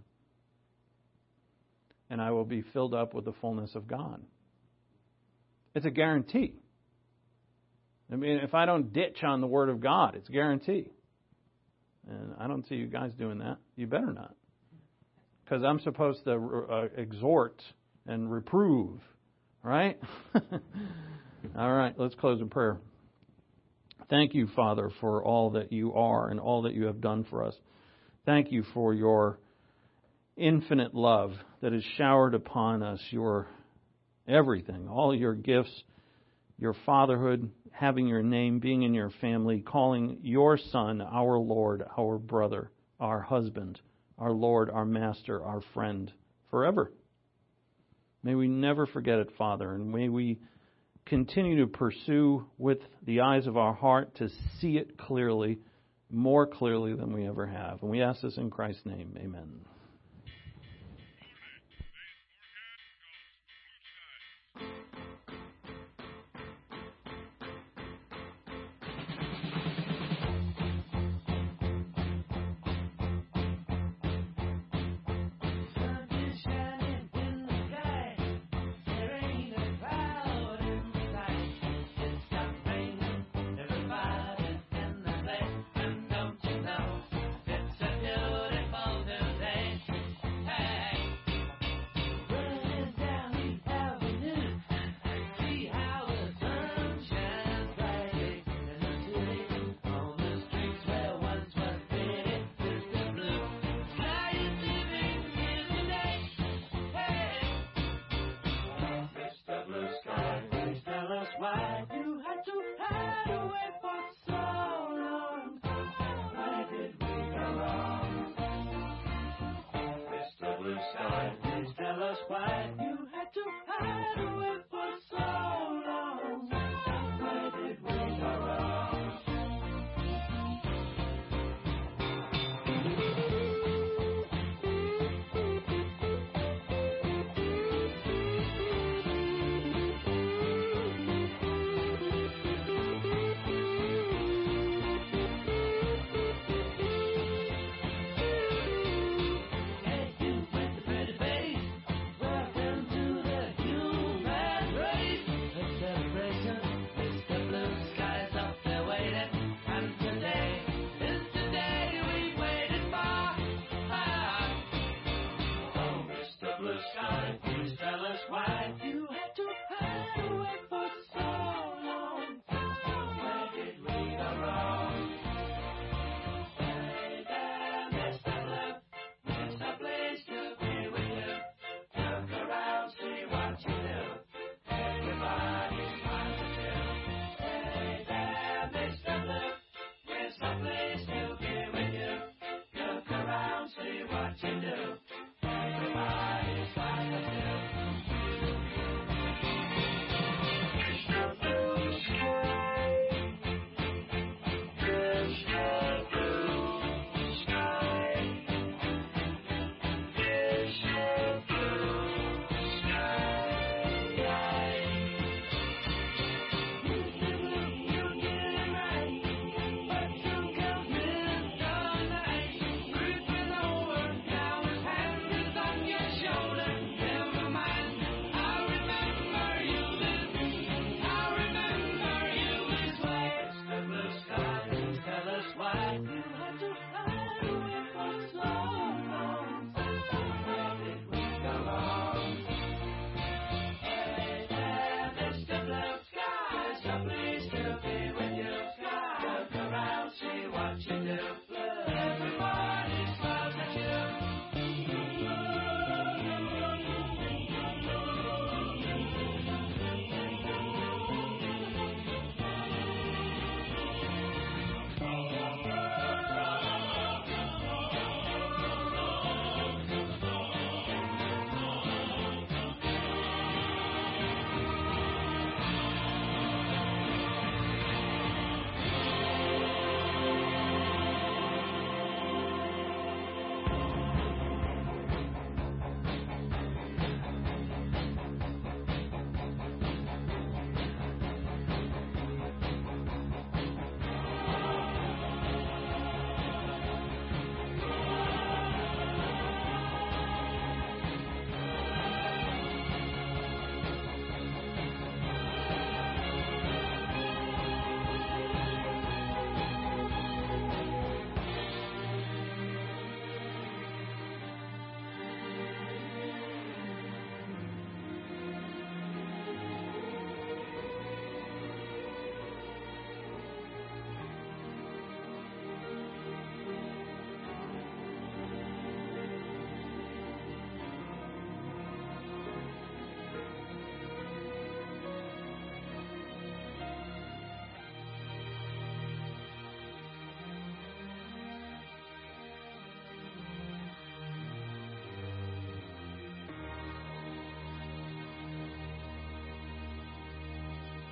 And I will be filled up with the fullness of God. It's a guarantee. I mean, if I don't ditch on the Word of God, it's a guarantee. And I don't see you guys doing that. You better not. Because I'm supposed to exhort and reprove, right? All right, let's close in prayer. Thank you, Father, for all that you are and all that you have done for us. Thank you for your infinite love that is showered upon us, your everything, all your gifts, your fatherhood, having your name, being in your family, calling your Son our Lord, our brother, our husband, our Lord, our Master, our friend, forever. May we never forget it, Father, and may we continue to pursue with the eyes of our heart to see it clearly, more clearly than we ever have. And we ask this in Christ's name. Amen.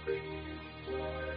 free.